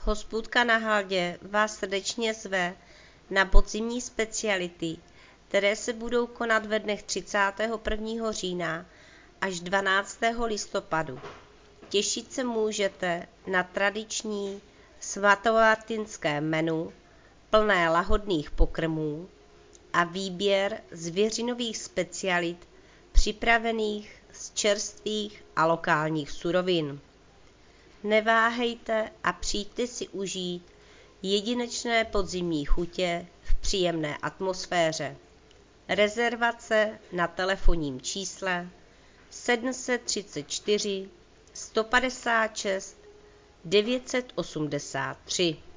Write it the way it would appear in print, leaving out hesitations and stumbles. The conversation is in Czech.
Hospůdka na Haldě vás srdečně zve na podzimní speciality, které se budou konat ve dnech 31. října až 12. listopadu. Těšit se můžete na tradiční svatomartinské menu, plné lahodných pokrmů a výběr zvěřinových specialit připravených z čerstvých a lokálních surovin. Neváhejte a přijďte si užít jedinečné podzimní chutě v příjemné atmosféře. Rezervace na telefonním čísle 734 156 983.